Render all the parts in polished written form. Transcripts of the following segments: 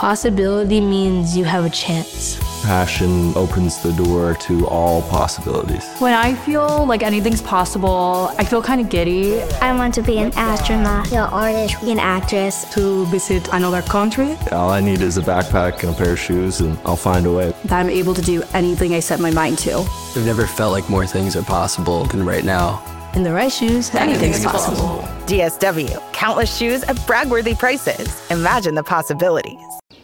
Possibility means you have a chance. Passion opens the door to all possibilities. When I feel like anything's possible, I feel kind of giddy. I want to be an astronaut, an artist, an actress. To visit another country. All I need is a backpack and a pair of shoes, and I'll find a way. That I'm able to do anything I set my mind to. I've never felt like more things are possible than right now. In the right shoes, anything's possible. DSW, countless shoes at brag-worthy prices. Imagine the possibilities.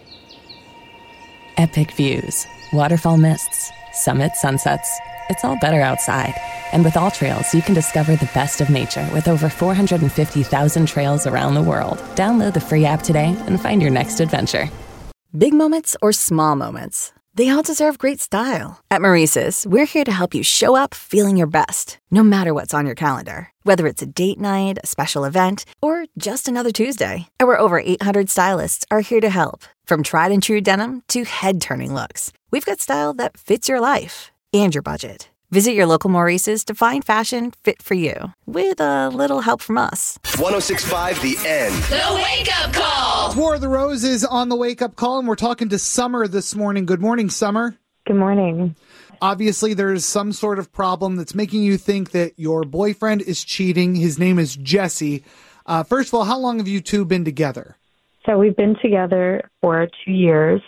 Epic views, waterfall mists, summit sunsets. It's all better outside. And with All Trails, you can discover the best of nature with over 450,000 trails around the world. Download the free app today and find your next adventure. Big moments or small moments, they all deserve great style. At Maurice's, we're here to help you show up feeling your best, no matter what's on your calendar. Whether it's a date night, a special event, or just another Tuesday. Our over 800 stylists are here to help. From tried and true denim to head-turning looks, we've got style that fits your life and your budget. Visit your local Maurice's to find fashion fit for you, with a little help from us. 106.5 The End. The Wake Up Call. War of the Roses on the Wake Up Call, and we're talking to Summer this morning. Good morning, Summer. Good morning. Obviously, there's some sort of problem that's making you think that your boyfriend is cheating. His name is Jesse. First of all, how long have you two been together? So we've been together for 2 years,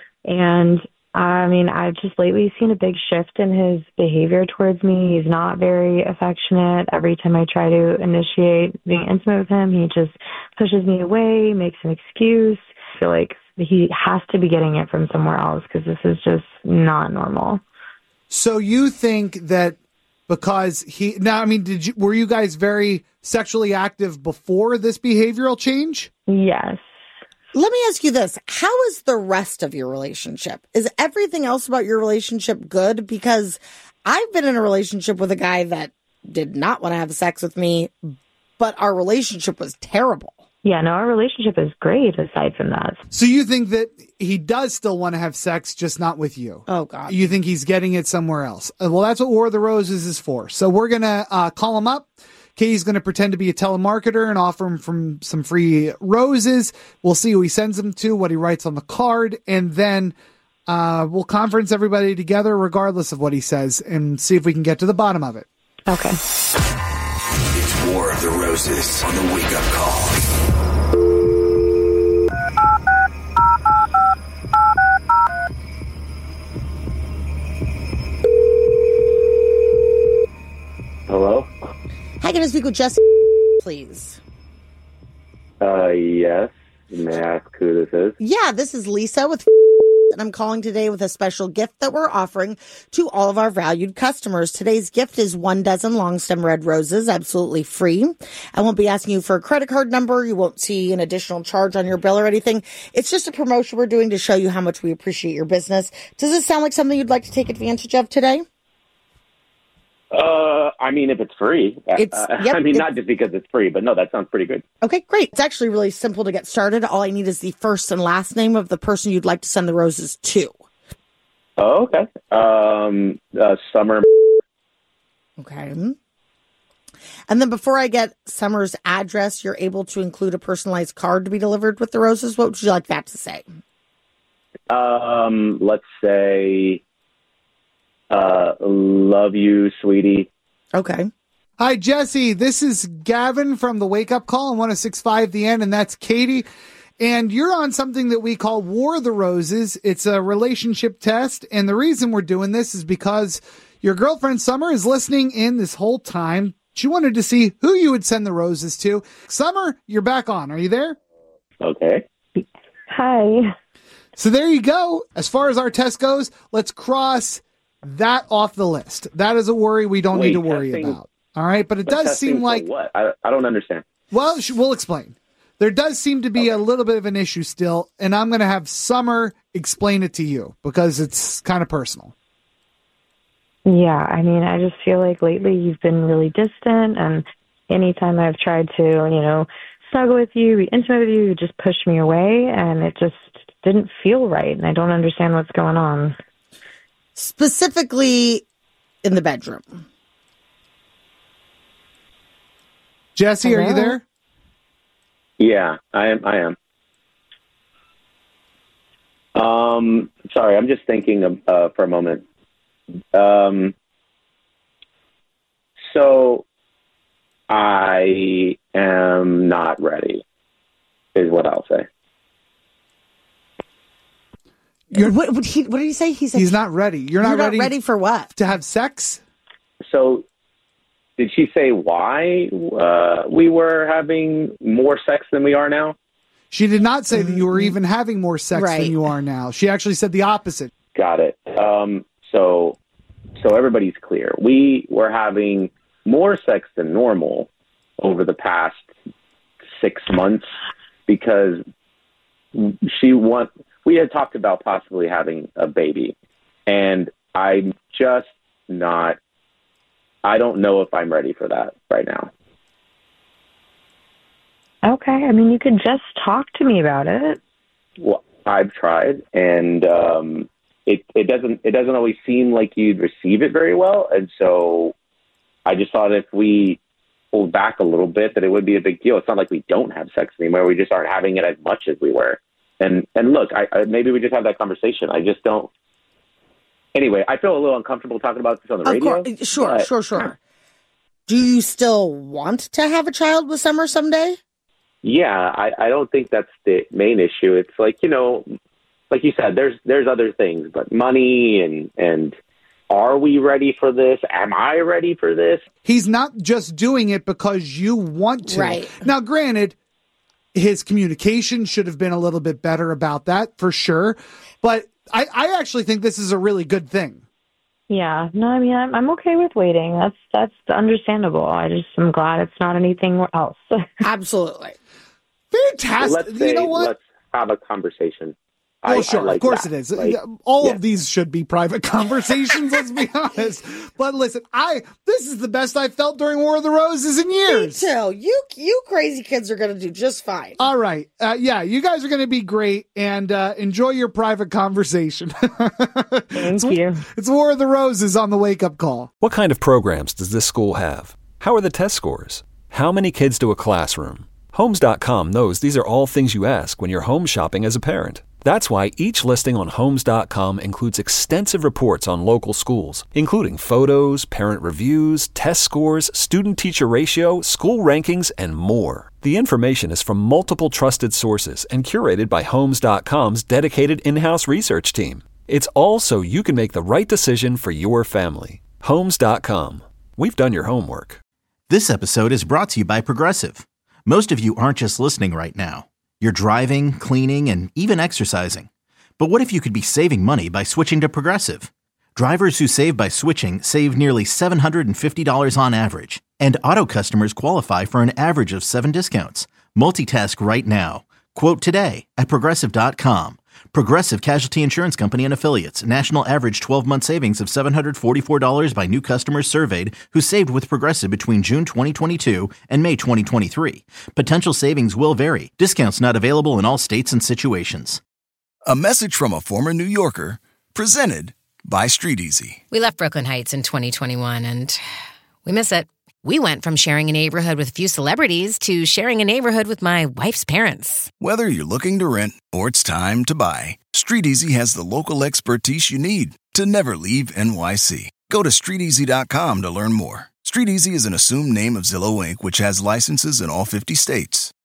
and I've just lately seen a big shift in his behavior towards me. He's not very affectionate. Every time I try to initiate being intimate with him, he just pushes me away, makes an excuse. I feel like he has to be getting it from somewhere else because this is just not normal. So you think that because were you guys very sexually active before this behavioral change? Yes. Let me ask you this. How is the rest of your relationship? Is everything else about your relationship good? Because I've been in a relationship with a guy that did not want to have sex with me, but our relationship was terrible. Yeah, no, our relationship is great aside from that. So you think that he does still want to have sex, just not with you? Oh, God. You think he's getting it somewhere else? Well, that's what War of the Roses is for. So we're going to call him up. Katie's going to pretend to be a telemarketer and offer him some free roses. We'll see who he sends them to, what he writes on the card, and then we'll conference everybody together regardless of what he says and see if we can get to the bottom of it. Okay. It's War of the Roses on the Wake Up Call. Hello? Hi, can I speak with Jesse, please? Yes. May I ask who this is? Yeah, this is Lisa with and I'm calling today with a special gift that we're offering to all of our valued customers. Today's gift is 1 dozen long stem red roses, absolutely free. I won't be asking you for a credit card number. You won't see an additional charge on your bill or anything. It's just a promotion we're doing to show you how much we appreciate your business. Does this sound like something you'd like to take advantage of today? If it's free. Not just because it's free, but no, that sounds pretty good. Okay, great. It's actually really simple to get started. All I need is the first and last name of the person you'd like to send the roses to. Oh, okay. Summer. Okay. And then before I get Summer's address, you're able to include a personalized card to be delivered with the roses. What would you like that to say? Let's say, love you, sweetie. Okay. Hi, Jesse. This is Gavin from the Wake Up Call on 106.5 The End, and that's Katie. And you're on something that we call War of the Roses. It's a relationship test, and the reason we're doing this is because your girlfriend Summer is listening in this whole time. She wanted to see who you would send the roses to. Summer, you're back on. Are you there? Okay. Hi. So there you go. As far as our test goes, let's cross that off the list. That is a worry we don't need to worry about. All right, but it does seem like what? I don't understand. Well, we'll explain. There does seem to be a little bit of an issue still, and I'm going to have Summer explain it to you because it's kind of personal. Yeah, I just feel like lately you've been really distant, and anytime I've tried to, snuggle with you, be intimate with you, you just push me away, and it just didn't feel right, and I don't understand what's going on. Specifically in the bedroom. Jesse, Hello? are you there? Yeah, I am. Sorry, I'm just thinking for a moment. So I am not ready, is what I'll say. What did he say? He said he's not ready. You're not ready for what? To have sex? So did she say why we were having more sex than we are now? She did not say that you were even having more sex than you are now. She actually said the opposite. Got it. So everybody's clear. We were having more sex than normal over the past 6 months because we had talked about possibly having a baby, and I'm just not. I don't know if I'm ready for that right now. Okay, I mean, you could just talk to me about it. Well, I've tried, and it doesn't always seem like you'd receive it very well, and so I just thought if we pulled back a little bit, that it would be a big deal. It's not like we don't have sex anymore; we just aren't having it as much as we were. And look, I maybe we just have that conversation. I just don't. Anyway, I feel a little uncomfortable talking about this on the radio. Sure. Do you still want to have a child with Summer someday? Yeah, I don't think that's the main issue. It's like, like you said, there's other things, but money and are we ready for this? Am I ready for this? He's not just doing it because you want to. Right. Now, granted, his communication should have been a little bit better about that, for sure. But I actually think this is a really good thing. Yeah, no, I mean, I'm okay with waiting. That's understandable. I'm glad it's not anything else. Absolutely. Fantastic. Let's have a conversation. Well, sure, of course it is. All of these should be private conversations, let's be honest. But listen, this is the best I've felt during War of the Roses in years. Me too. You crazy kids are going to do just fine. All right. You guys are going to be great, and enjoy your private conversation. Thank you. It's War of the Roses on the Wake Up Call. What kind of programs does this school have? How are the test scores? How many kids do a classroom? Homes.com knows these are all things you ask when you're home shopping as a parent. That's why each listing on Homes.com includes extensive reports on local schools, including photos, parent reviews, test scores, student-teacher ratio, school rankings, and more. The information is from multiple trusted sources and curated by Homes.com's dedicated in-house research team. It's all so you can make the right decision for your family. Homes.com. We've done your homework. This episode is brought to you by Progressive. Most of you aren't just listening right now. You're driving, cleaning, and even exercising. But what if you could be saving money by switching to Progressive? Drivers who save by switching save nearly $750 on average. And auto customers qualify for an average of 7 discounts. Multitask right now. Quote today at Progressive.com. Progressive Casualty Insurance Company and Affiliates. National average 12-month savings of $744 by new customers surveyed who saved with Progressive between June 2022 and May 2023. Potential savings will vary. Discounts not available in all states and situations. A message from a former New Yorker, presented by Street Easy. We left Brooklyn Heights in 2021 and we miss it. We went from sharing a neighborhood with a few celebrities to sharing a neighborhood with my wife's parents. Whether you're looking to rent or it's time to buy, Street Easy has the local expertise you need to never leave NYC. Go to StreetEasy.com to learn more. Street Easy is an assumed name of Zillow Inc., which has licenses in all 50 states.